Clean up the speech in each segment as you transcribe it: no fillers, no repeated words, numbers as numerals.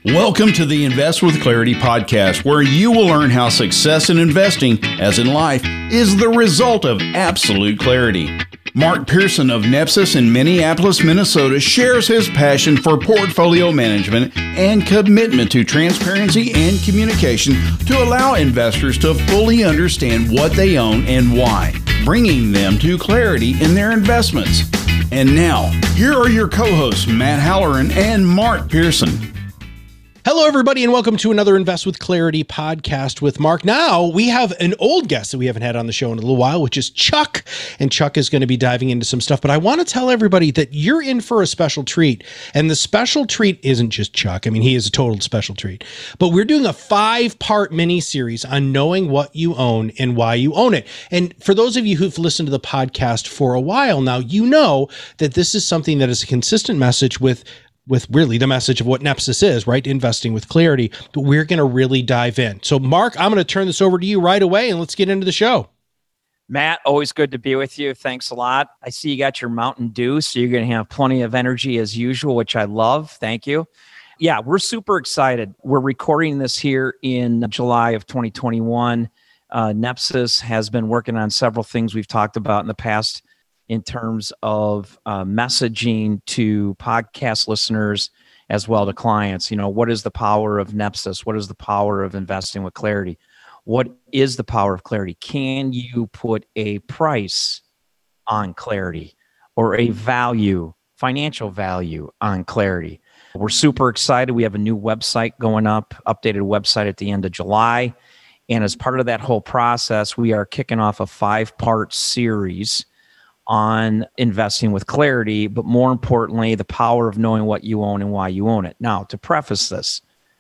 Welcome to the Invest with Clarity podcast, where you will learn how success in investing, as in life, is the result of absolute clarity. Mark Pearson of Nepsis in Minneapolis, Minnesota, shares his passion for portfolio management and commitment to transparency and communication to allow investors to fully understand what they own and why, bringing them to clarity in their investments. And now, here are your co-hosts, Matt Halloran and Mark Pearson. Hello, everybody, and welcome to another Invest with Clarity podcast with Mark. Now, we have an old guest that we haven't had on the show in a little while, which is Chuck, and Chuck is going to be diving into some stuff. But I want to tell everybody that you're in for a special treat, and the special treat isn't just Chuck. I mean, he is a total special treat. But we're doing a 5-part mini-series on knowing what you own and why you own it. And for those of you who've listened to the podcast for a while now, you know that this is something that is a consistent message with really the message of what Nepsis is, right? Investing with clarity. But we're going to really dive in. So, Mark, I'm going to turn this over to you right away, and let's get into the show. Matt, always good to be with you. Thanks a lot. I see you got your Mountain Dew, so you're going to have plenty of energy as usual, which I love. Thank you. Yeah, we're super excited. We're recording this here in July of 2021. Nepsis has been working on several things we've talked about in the past in terms of messaging to podcast listeners as well to clients. You know, what is the power of Nepsis? What is the power of investing with clarity? What is the power of clarity? Can you put a price on clarity or a value, financial value on clarity? We're super excited. We have a new website going up, updated website at the end of July. And as part of that whole process, we are kicking off a 5-part series on investing with clarity, but more importantly, the power of knowing what you own and why you own it. Now, to preface this,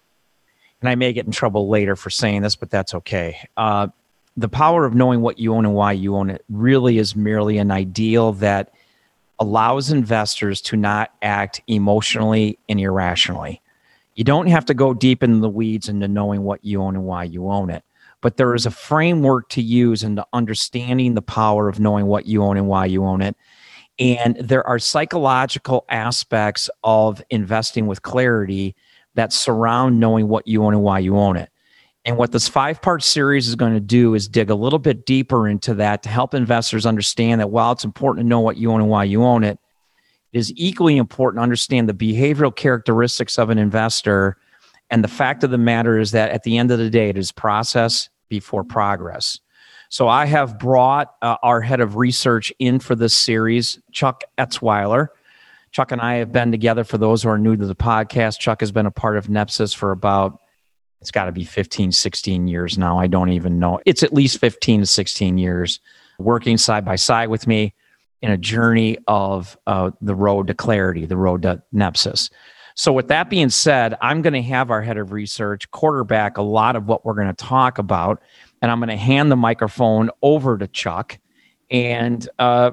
and I may get in trouble later for saying this, but that's okay. The power of knowing what you own and why you own it really is merely an ideal that allows investors to not act emotionally and irrationally. You don't have to go deep into the weeds into knowing what you own and why you own it. But there is a framework to use into understanding the power of knowing what you own and why you own it. And there are psychological aspects of investing with clarity that surround knowing what you own and why you own it. And what this 5-part series is going to do is dig a little bit deeper into that to help investors understand that while it's important to know what you own and why you own it, it is equally important to understand the behavioral characteristics of an investor. And the fact of the matter is that at the end of the day, it is process before progress. So I have brought our head of research in for this series, Chuck Etzweiler. Chuck and I have been together, for those who are new to the podcast. Chuck has been a part of Nepsis for about, it's got to be 15, 16 years now. I don't even know. It's at least 15 to 16 years working side by side with me in a journey of the road to clarity, the road to Nepsis. So with that being said, I'm going to have our head of research quarterback a lot of what we're going to talk about, and I'm going to hand the microphone over to Chuck. And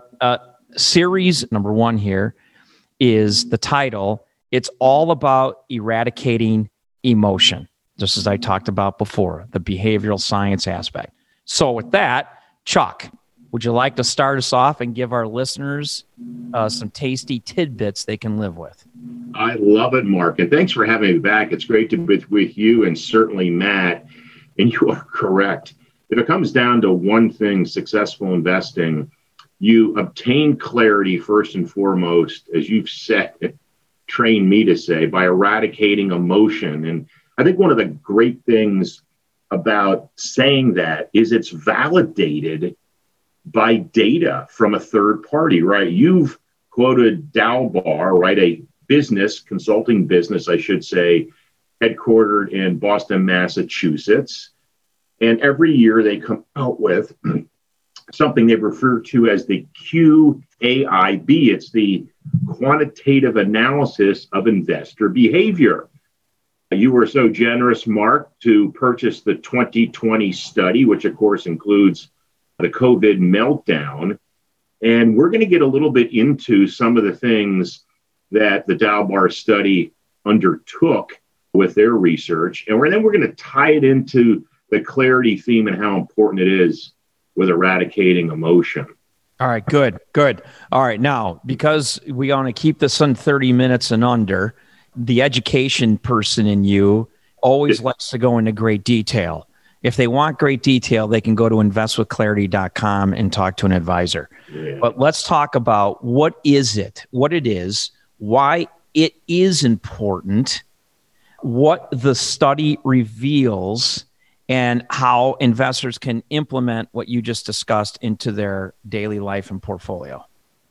series number 1 here is the title. It's all about eradicating emotion, just as I talked about before, the behavioral science aspect. So with that, Chuck, would you like to start us off and give our listeners some tasty tidbits they can live with? I love it, Mark. And thanks for having me back. It's great to be with you and certainly Matt. And you are correct. If it comes down to one thing, successful investing, you obtain clarity first and foremost, as you've said, trained me to say, by eradicating emotion. And I think one of the great things about saying that is it's validated by data from a third party, right? You've quoted Dalbar, right? A business, consulting business, I should say, headquartered in Boston, Massachusetts. And every year they come out with something they refer to as the QAIB. It's the quantitative analysis of investor behavior. You were so generous, Mark, to purchase the 2020 study, which of course includes the COVID meltdown. And we're going to get a little bit into some of the things that the Dalbar study undertook with their research. And then we're going to tie it into the clarity theme and how important it is with eradicating emotion. All right, good. All right, now, because we want to keep this on 30 minutes and under, The education person in you always likes to go into great detail. If they want great detail, they can go to investwithclarity.com and talk to an advisor. Yeah. But let's talk about what it is, why it is important, what the study reveals, and how investors can implement what you just discussed into their daily life and portfolio.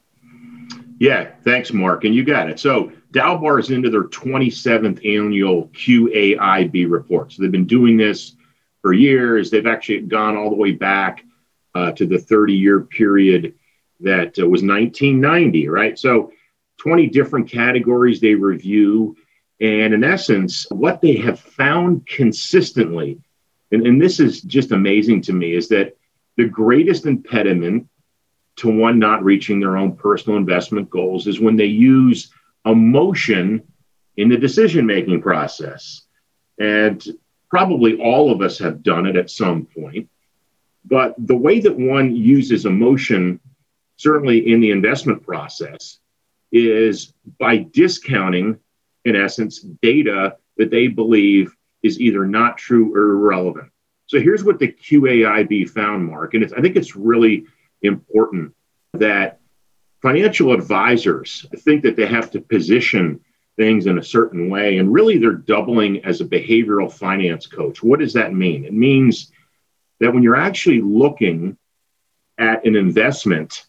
Yeah, thanks, Mark. And you got it. So Dalbar is into their 27th annual QAIB report. So they've been doing this for years. They've actually gone all the way back to the 30-year period that was 1990, right? So 20 different categories they review. And in essence, what they have found consistently, and this is just amazing to me, is that the greatest impediment to one not reaching their own personal investment goals is when they use emotion in the decision-making process. And probably all of us have done it at some point. But the way that one uses emotion, certainly in the investment process, is by discounting, in essence, data that they believe is either not true or irrelevant. So here's what the QAIB found, Mark, and I think it's really important that financial advisors think that they have to position things in a certain way, and really they're doubling as a behavioral finance coach. What does that mean? It means that when you're actually looking at an investment,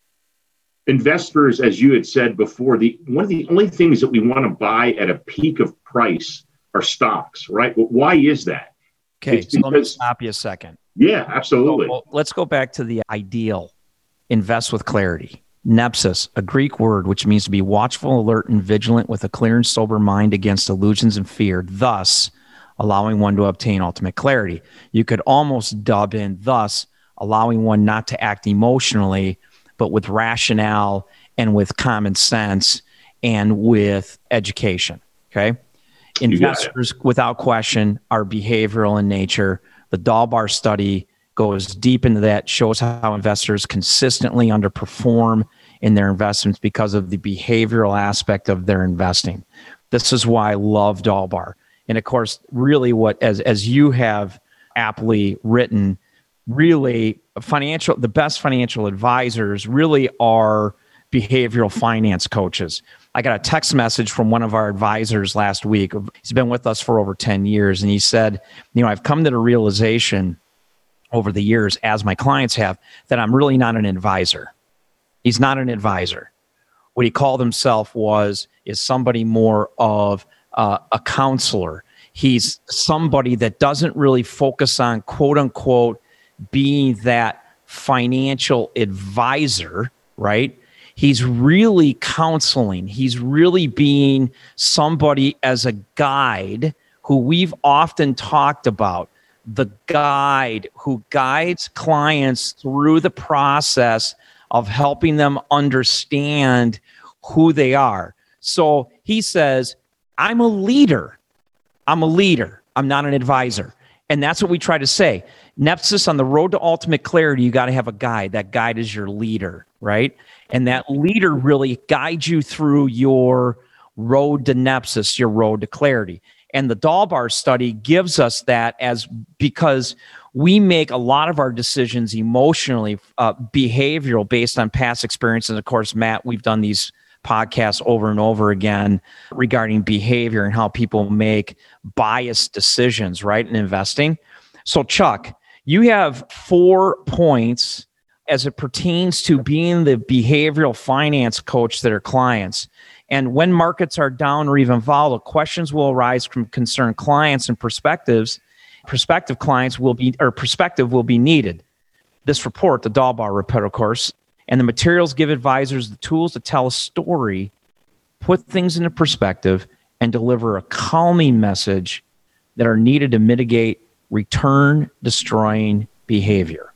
investors, as you had said before, one of the only things that we want to buy at a peak of price are stocks, right? Well, why is that? Okay, so let me stop you a second. Yeah, absolutely. So, let's go back to the ideal. Invest with clarity. Nepsis, a Greek word which means to be watchful, alert, and vigilant with a clear and sober mind against illusions and fear, thus allowing one to obtain ultimate clarity. You could almost dub in thus allowing one not to act emotionally, but with rationale and with common sense and with education. Okay. Investors, without question, are behavioral in nature. The Dalbar study goes deep into that, shows how investors consistently underperform in their investments because of the behavioral aspect of their investing. This is why I love Dalbar. And of course, really what, as you have aptly written, really the best financial advisors really are behavioral finance coaches. I got a text message from one of our advisors last week. He's been with us for over 10 years. And he said, I've come to the realization over the years, as my clients have, that I'm really not an advisor. He's not an advisor. What he called himself is somebody more of a counselor. He's somebody that doesn't really focus on, quote unquote, being that financial advisor, right? He's really counseling. He's really being somebody as a guide who we've often talked about, the guide who guides clients through the process of helping them understand who they are. So he says, I'm a leader. I'm not an advisor. And that's what we try to say. Nepsis, on the road to ultimate clarity, you got to have a guide. That guide is your leader, right? And that leader really guides you through your road to Nepsis, your road to clarity. And the Dalbar study gives us that because we make a lot of our decisions emotionally, behavioral, based on past experiences. And of course, Matt, we've done these podcasts over and over again regarding behavior and how people make biased decisions, right, in investing. So Chuck, you have 4 points as it pertains to being the behavioral finance coach that are clients. And when markets are down or even volatile, questions will arise from concerned clients and prospective clients perspective will be needed. This report, the Dalbar report, of course, and the materials give advisors the tools to tell a story, put things into perspective, and deliver a calming message that are needed to mitigate return-destroying behavior.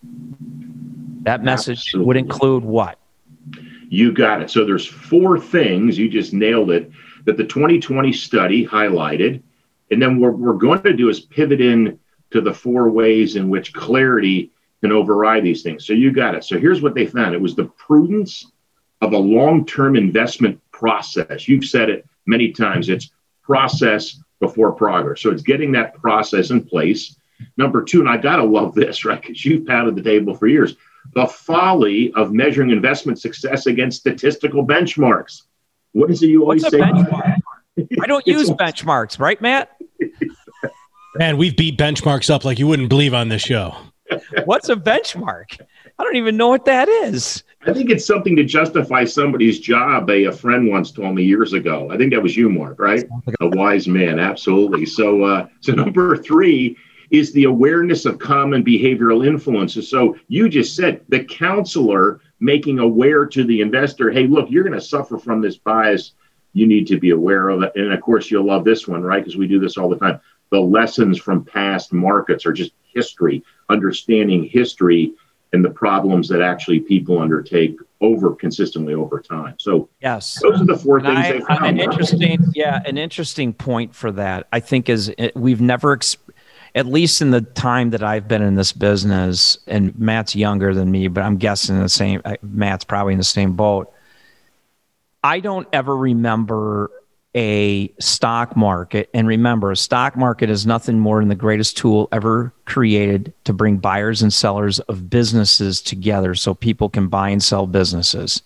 That message would include what? You got it. So there's 4 things, you just nailed it, that the 2020 study highlighted. And then what we're going to do is pivot in to the 4 ways in which clarity can override these things. So you got it. So here's what they found. It was the prudence of a long-term investment process. You've said it many times. It's process before progress. So it's getting that process in place. Number two, and I got to love this, right? Because you've pounded the table for years, the folly of measuring investment success against statistical benchmarks. What is it you always say? Benchmark? I don't use benchmarks, right, Matt? Man, we've beat benchmarks up like you wouldn't believe on this show. What's a benchmark? I don't even know what that is. I think it's something to justify somebody's job. A friend once told me years ago. I think that was you, Mark, right? A wise man, absolutely. So number three is the awareness of common behavioral influences. So you just said the counselor making aware to the investor, hey, look, you're going to suffer from this bias. You need to be aware of it. And of course, you'll love this one, right? Because we do this all the time. The lessons from past markets are just history, understanding history and the problems that actually people undertake consistently over time. So yes, those are the four things they found. An interesting point for that, I think, is we've never, at least in the time that I've been in this business, and Matt's younger than me, but I'm guessing Matt's probably in the same boat. I don't ever remember a stock market. And remember, a stock market is nothing more than the greatest tool ever created to bring buyers and sellers of businesses together so people can buy and sell businesses.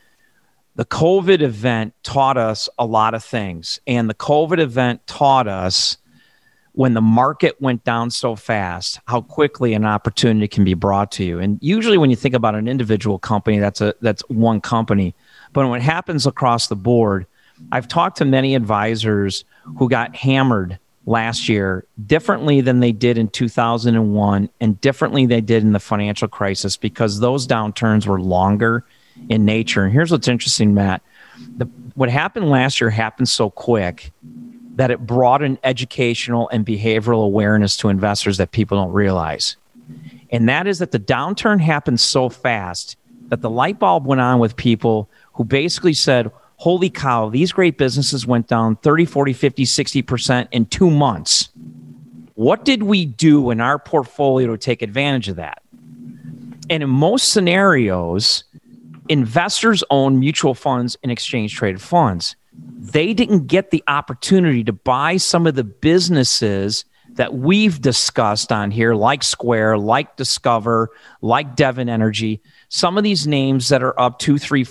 The COVID event taught us a lot of things. And the COVID event taught us, when the market went down so fast, how quickly an opportunity can be brought to you. And usually when you think about an individual company, that's one company. But when it happens across the board, I've talked to many advisors who got hammered last year differently than they did in 2001 and differently they did in the financial crisis, because those downturns were longer in nature. And here's what's interesting, Matt. What happened last year happened so quick that it brought an educational and behavioral awareness to investors that people don't realize. And that is that the downturn happened so fast that the light bulb went on with people who basically said, holy cow, these great businesses went down 30, 40, 50, 60% in 2 months. What did we do in our portfolio to take advantage of that? And in most scenarios, investors own mutual funds and exchange traded funds. They didn't get the opportunity to buy some of the businesses that we've discussed on here, like Square, like Discover, like Devon Energy, some of these names that are up 2, 3,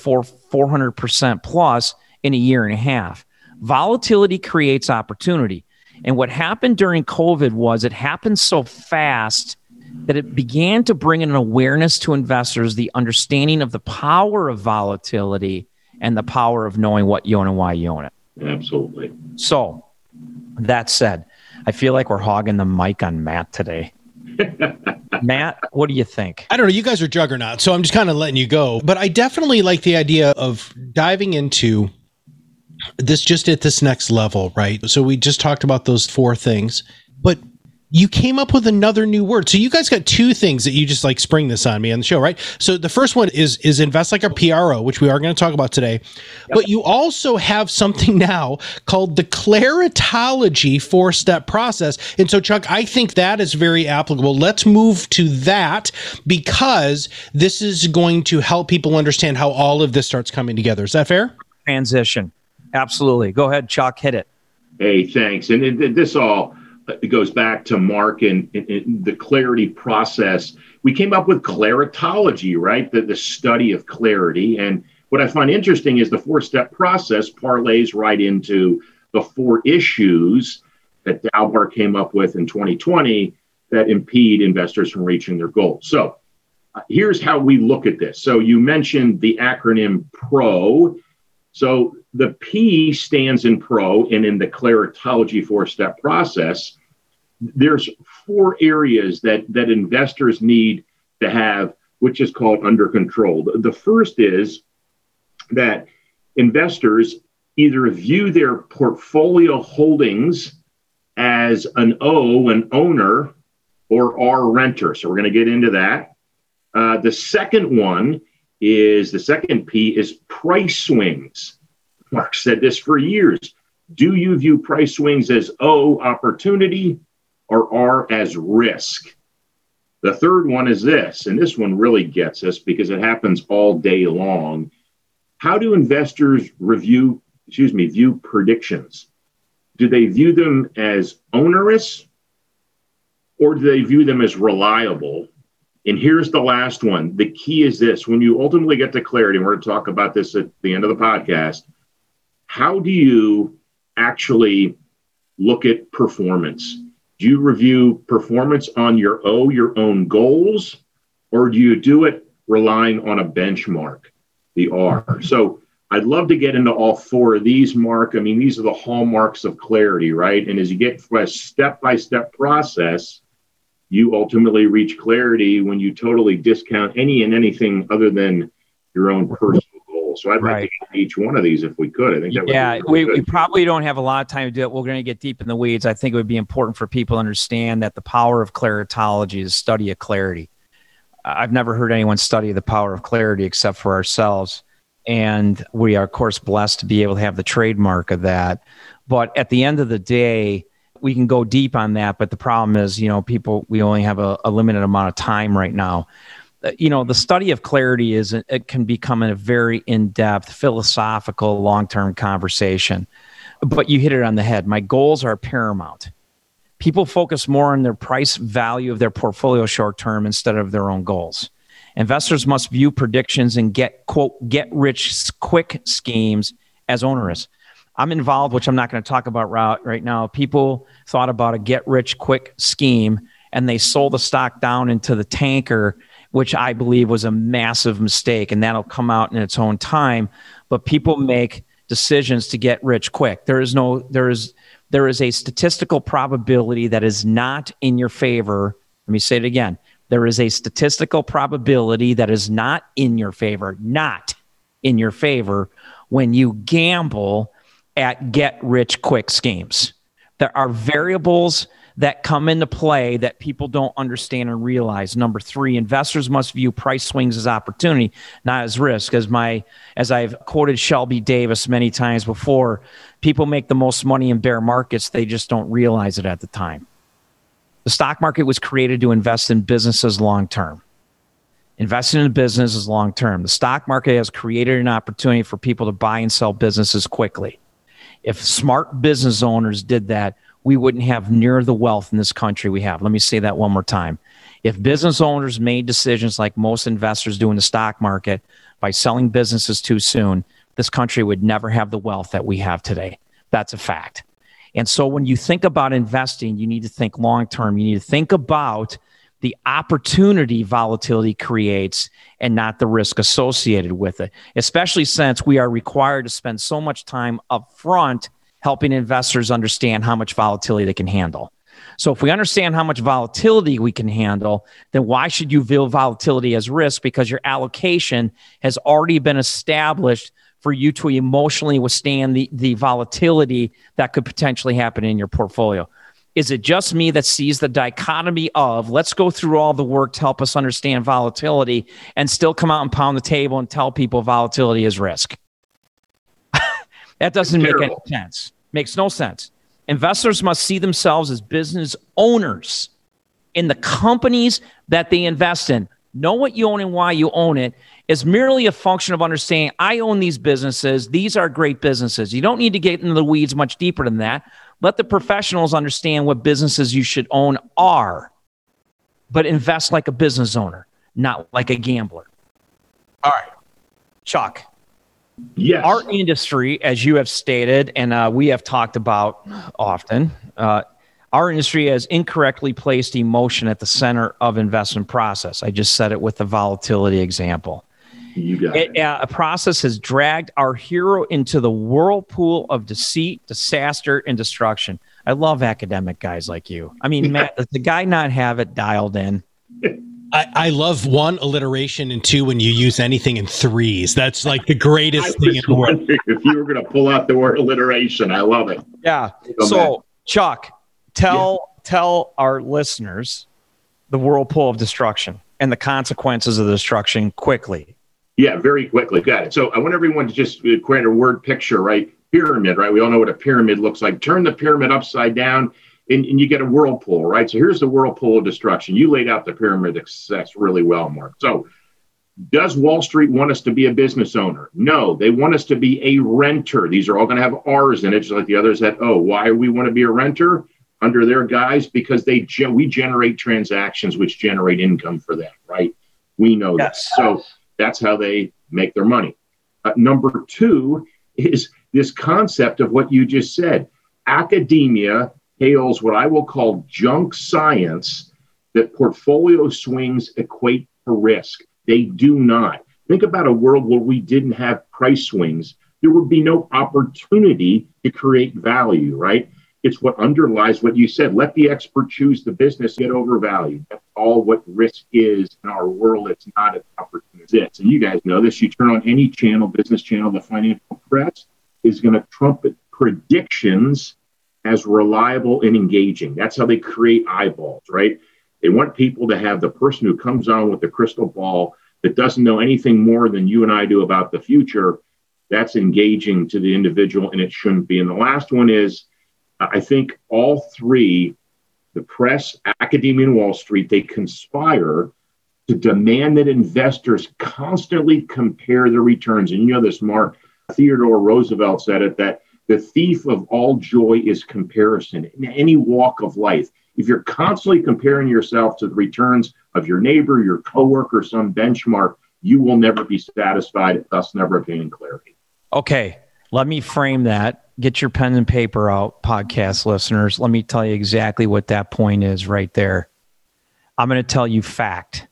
400% plus in a year and a half. Volatility creates opportunity. And what happened during COVID was it happened so fast that it began to bring an awareness to investors, the understanding of the power of volatility and the power of knowing what you own and why you own it. Absolutely. So that said, I feel like we're hogging the mic on Matt today. Matt, what do you think? I don't know. You guys are juggernauts, so I'm just kind of letting you go. But I definitely like the idea of diving into this just at this next level, right? So we just talked about those 4 things, but you came up with another new word. So you guys got 2 things that you just like spring this on me on the show, right? So the first one is invest like a PRO, which we are going to talk about today. Yep. But you also have something now called the Claritology 4-step process. And so, Chuck, I think that is very applicable. Let's move to that, because this is going to help people understand how all of this starts coming together. Is that fair? Transition. Absolutely. Go ahead, Chuck, hit it. Hey, thanks. And this all... it goes back to Mark and the clarity process. We came up with Claritology, right? The study of clarity. And what I find interesting is the 4-step process parlays right into the 4 issues that Dalbar came up with in 2020 that impede investors from reaching their goals. So here's how we look at this. So you mentioned the acronym PRO. So the P stands in PRO, and in the Claritology 4-step process, there's 4 areas that investors need to have, which is called under control. The first is that investors either view their portfolio holdings as an O, an owner, or R, renter. So we're going to get into that. The second P is price swings. Mark said this for years. Do you view price swings as O, opportunity, or R, as risk? The third one is this, and this one really gets us because it happens all day long. How do investors view predictions? do they view them as onerous or do they view them as reliable? And here's the last one. The key is this. When you ultimately get to clarity, and we're going to talk about this at the end of the podcast, how do you actually look at performance? Do you review performance on your own goals, or do you do it relying on a benchmark, the R? So I'd love to get into all four of these, Mark. I mean, these are the hallmarks of clarity, right? And as you get a step-by-step process, you ultimately reach clarity when you totally discount any and anything other than your own personal goals. So I'd like to get each one of these if we could. I think that would be really we probably don't have a lot of time to do it. We're going to get deep in the weeds. I think it would be important for people to understand that the power of claritology is study of clarity. I've never heard anyone study the power of clarity except for ourselves. And we are, of course, blessed to be able to have the trademark of that. But at the end of the day, we can go deep on that. But the problem is, we only have a limited amount of time right now. The study of clarity it can become a very in-depth, philosophical, long-term conversation. But you hit it on the head. My goals are paramount. People focus more on their price value of their portfolio short-term instead of their own goals. Investors must view predictions and get rich quick schemes as onerous. I'm involved, which I'm not going to talk about right now. People thought about a get rich quick scheme and they sold the stock down into the tanker, which I believe was a massive mistake, and that'll come out in its own time. But people make decisions to get rich quick. There is a statistical probability that is not in your favor. Let me say it again. There is a statistical probability that is not in your favor when you gamble at get-rich-quick schemes. There are variables that come into play that people don't understand and realize. Number 3, investors must view price swings as opportunity, not as risk. As I've quoted Shelby Davis many times before, people make the most money in bear markets. They just don't realize it at the time. The stock market was created to invest in businesses long-term. Investing in a business is long-term. The stock market has created an opportunity for people to buy and sell businesses quickly. If smart business owners did that, we wouldn't have near the wealth in this country we have. Let me say that one more time. If business owners made decisions like most investors do in the stock market by selling businesses too soon, this country would never have the wealth that we have today. That's a fact. And so when you think about investing, you need to think long-term. You need to think about the opportunity volatility creates and not the risk associated with it, especially since we are required to spend so much time up front helping investors understand how much volatility they can handle. So if we understand how much volatility we can handle, then why should you view volatility as risk? Because your allocation has already been established for you to emotionally withstand the volatility that could potentially happen in your portfolio. Is it just me that sees the dichotomy of let's go through all the work to help us understand volatility and still come out and pound the table and tell people volatility is risk? That doesn't make any sense. Makes no sense. Investors must see themselves as business owners in the companies that they invest in. Know what you own and why you own it is merely a function of understanding I own these businesses. These are great businesses. You don't need to get into the weeds much deeper than that. Let the professionals understand what businesses you should own are, but invest like a business owner, not like a gambler. All right, Chuck. Yes. Our industry, as you have stated, and we have talked about often, our industry has incorrectly placed emotion at the center of investment process. I just said it with the volatility example. You got it. A process has dragged our hero into the whirlpool of deceit, disaster, and destruction. I love academic guys like you. I mean, Matt, does the guy not have it dialed in? I love 1, alliteration, and 2, when you use anything in threes. That's like the greatest thing in the world. If you were going to pull out the word alliteration, I love it. Yeah. So, Chuck, tell our listeners the whirlpool of destruction and the consequences of destruction quickly. Yeah, very quickly. Got it. So I want everyone to just create a word picture, right? Pyramid, right? We all know what a pyramid looks like. Turn the pyramid upside down and you get a whirlpool, right? So here's the whirlpool of destruction. You laid out the pyramid of success really well, Mark. So Does Wall Street want us to be a business owner? No, they want us to be a renter. These are all going to have R's in it, just like the others had O. Why do we want to be a renter under their guise? Because we generate transactions which generate income for them, right? We know Yes. that. So that's how they make their money. Number two is this concept of what you just said. Academia hails what I will call junk science, that portfolio swings equate to risk. They do not. Think about a world where we didn't have price swings. There would be no opportunity to create value, right? It's what underlies what you said. Let the expert choose the business, get overvalued. That's all what risk is in our world. It's not an opportunity. And you guys know this. You turn on any channel, business channel, the financial press is going to trumpet predictions as reliable and engaging. That's how they create eyeballs, right? They want people to have the person who comes on with the crystal ball that doesn't know anything more than you and I do about the future. That's engaging to the individual, and it shouldn't be. And the last one is, I think all three, the press, academia, and Wall Street, they conspire to demand that investors constantly compare the returns. And you know this, Mark, Theodore Roosevelt said it, that the thief of all joy is comparison in any walk of life. If you're constantly comparing yourself to the returns of your neighbor, your coworker, some benchmark, you will never be satisfied, thus never attaining clarity. Okay, let me frame that. Get your pen and paper out, podcast listeners. Let me tell you exactly what that point is right there. I'm going to tell you fact.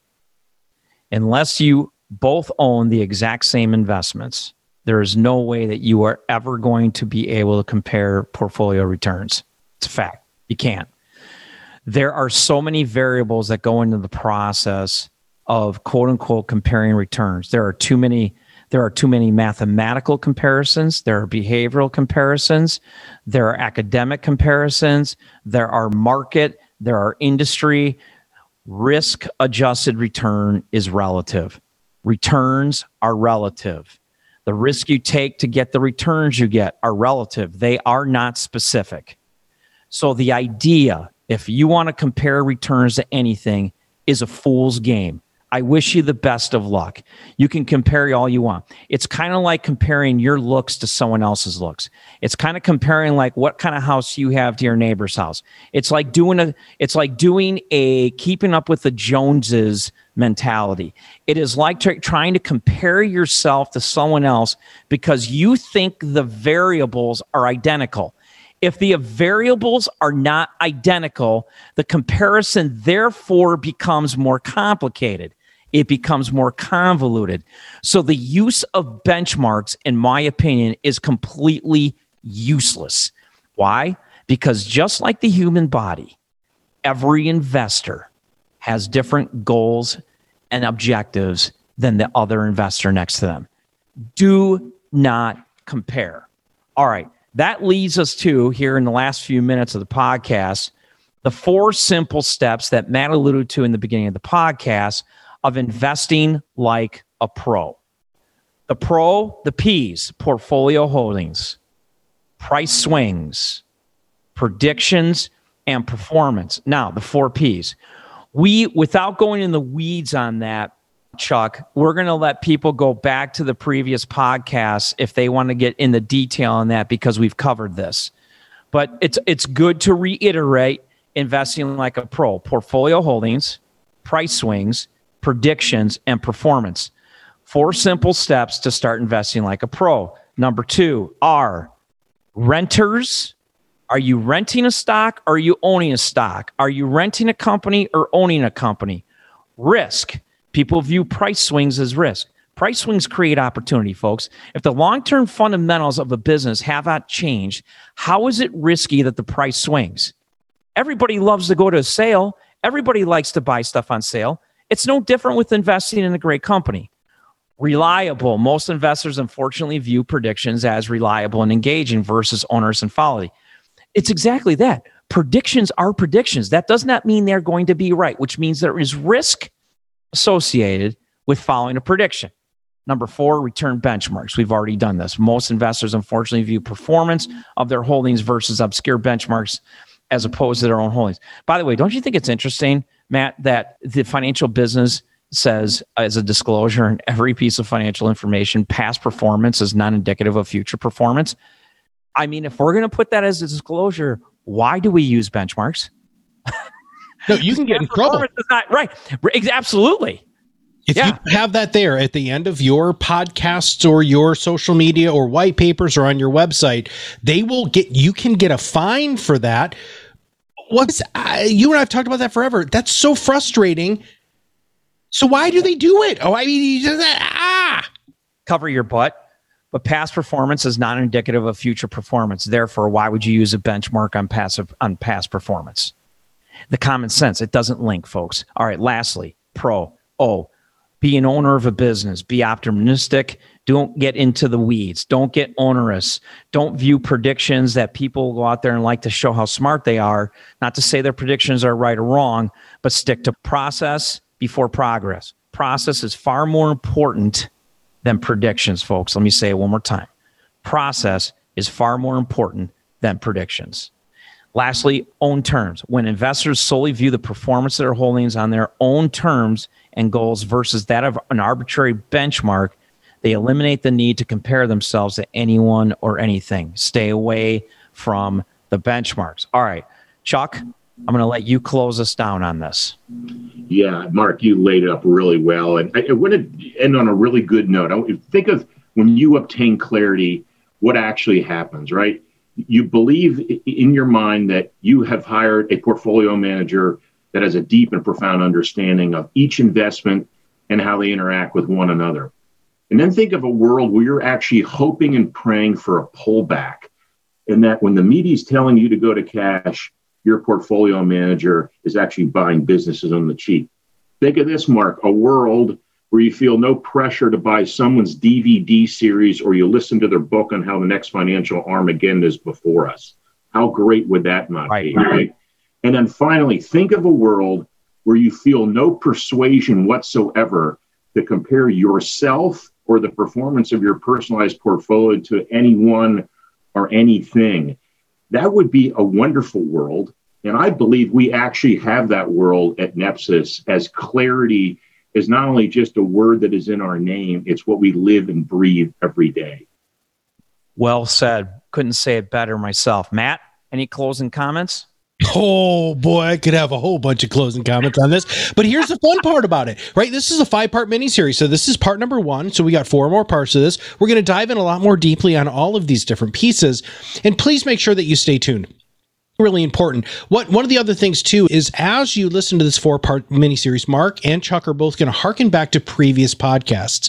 Unless you both own the exact same investments, there is no way that you are ever going to be able to compare portfolio returns. It's a fact. You can't. There are so many variables that go into the process of quote unquote comparing returns. There are too many mathematical comparisons. There are behavioral comparisons. There are academic comparisons. There are market. There are industry. Risk adjusted return is relative. Returns are relative. The risk you take to get the returns you get are relative. They are not specific. So the idea, if you want to compare returns to anything, is a fool's game. I wish you the best of luck. You can compare all you want. It's kind of like comparing your looks to someone else's looks. It's kind of comparing like what kind of house you have to your neighbor's house. It's like doing a keeping up with the Joneses mentality. It is like trying to compare yourself to someone else because you think the variables are identical. If the variables are not identical, the comparison therefore becomes more complicated. It becomes more convoluted. So the use of benchmarks, in my opinion, is completely useless. Why? Because just like the human body, every investor has different goals and objectives than the other investor next to them. Do not compare. All right. That leads us to, here in the last few minutes of the podcast, the 4 simple steps that Matt alluded to in the beginning of the podcast of investing like a pro. The P's, portfolio holdings, price swings, predictions, and performance. Now, the 4 P's. Without going in the weeds on that, Chuck, we're going to let people go back to the previous podcasts if they want to get in the detail on that because we've covered this. But it's good to reiterate investing like a pro. Portfolio holdings, price swings, predictions, and performance. 4 simple steps to start investing like a pro. Number 2 are renters. Are you renting a stock or are you owning a stock? Are you renting a company or owning a company? Risk. People view price swings as risk. Price swings create opportunity, folks. If the long-term fundamentals of a business have not changed, how is it risky that the price swings? Everybody loves to go to a sale. Everybody likes to buy stuff on sale. It's no different with investing in a great company. Reliable. Most investors, unfortunately, view predictions as reliable and engaging versus onerous and folly. It's exactly that. Predictions are predictions. That does not mean they're going to be right, which means there is risk associated with following a prediction. Number 4, return benchmarks. We've already done this. Most investors, unfortunately, view performance of their holdings versus obscure benchmarks as opposed to their own holdings. By the way, don't you think it's interesting, Matt, that the financial business says as a disclosure in every piece of financial information, past performance is not indicative of future performance. I mean, if we're going to put that as a disclosure, why do we use benchmarks? No, you can get in trouble. Right. Absolutely. If you have that there at the end of your podcasts or your social media or white papers or on your website, you can get a fine for that. You and I have talked about that forever. That's so frustrating. So why do they do it? Cover your butt. But past performance is not indicative of future performance. Therefore, why would you use a benchmark on past performance? The common sense, it doesn't link, folks. All right, lastly, be an owner of a business. Be optimistic. Don't get into the weeds. Don't get onerous. Don't view predictions that people go out there and like to show how smart they are. Not to say their predictions are right or wrong, but stick to process before progress. Process is far more important than predictions, folks. Let me say it one more time. Process is far more important than predictions. Lastly, own terms. When investors solely view the performance of their holdings on their own terms and goals versus that of an arbitrary benchmark, they eliminate the need to compare themselves to anyone or anything. Stay away from the benchmarks. All right, Chuck, I'm going to let you close us down on this. Yeah, Mark, you laid it up really well. And I want to end on a really good note. Think of when you obtain clarity, what actually happens, right? You believe in your mind that you have hired a portfolio manager that has a deep and profound understanding of each investment and how they interact with one another. And then think of a world where you're actually hoping and praying for a pullback, and that when the media is telling you to go to cash, your portfolio manager is actually buying businesses on the cheap. Think of this, Mark, a world where you feel no pressure to buy someone's DVD series or you listen to their book on how the next financial Armageddon is before us. How great would that not be, right? And then finally, think of a world where you feel no persuasion whatsoever to compare yourself or the performance of your personalized portfolio to anyone or anything. That would be a wonderful world. And I believe we actually have that world at Nepsis, as clarity is not only just a word that is in our name, it's what we live and breathe every day. Well said. Couldn't say it better myself. Matt, any closing comments? Oh boy, I could have a whole bunch of closing comments on this, but here's the fun part about it, right? This is a 5-part miniseries. So this is part number 1. So we got 4 more parts of this. We're going to dive in a lot more deeply on all of these different pieces, and please make sure that you stay tuned. Really important. One of the other things too is, as you listen to this 4-part miniseries, Mark and Chuck are both going to harken back to previous podcasts.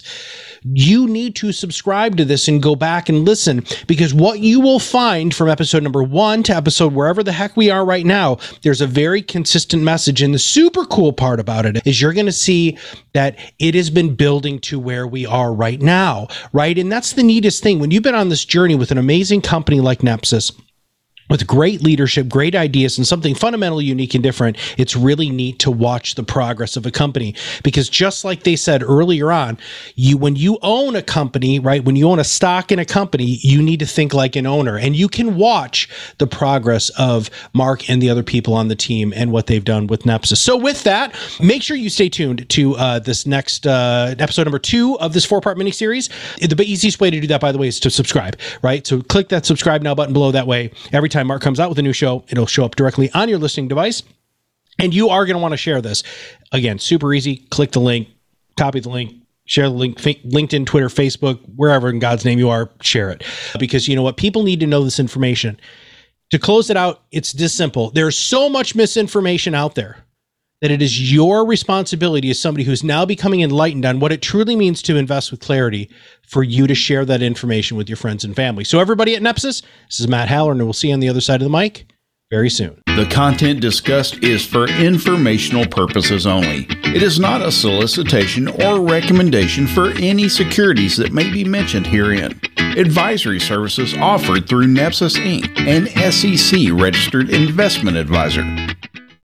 You need to subscribe to this and go back and listen, because what you will find from episode number 1 to episode wherever the heck we are right now, there's a very consistent message. And the super cool part about it is you're going to see that it has been building to where we are right now, right? And that's the neatest thing. When you've been on this journey with an amazing company like Nepsis, with great leadership, great ideas, and something fundamentally unique and different, it's really neat to watch the progress of a company. Because just like they said earlier on, when you own a company, right, when you own a stock in a company, you need to think like an owner. And you can watch the progress of Mark and the other people on the team and what they've done with Nepsis. So with that, make sure you stay tuned to this next episode number 2 of this 4-part miniseries. The easiest way to do that, by the way, is to subscribe, right? So click that subscribe now button below. That way, every time Mark comes out with a new show, it'll show up directly on your listening device. And you are going to want to share this. Again, super easy. Click the link, copy the link, share the link, LinkedIn, Twitter, Facebook, wherever in God's name you are, share it. Because you know what? People need to know this information. To close it out, it's this simple. There's so much misinformation out there that it is your responsibility as somebody who's now becoming enlightened on what it truly means to invest with clarity for you to share that information with your friends and family. So everybody at Nepsis, this is Matt Halloran, and we'll see you on the other side of the mic very soon. The content discussed is for informational purposes only. It is not a solicitation or recommendation for any securities that may be mentioned herein. Advisory services offered through Nepsis Inc., an SEC registered investment advisor.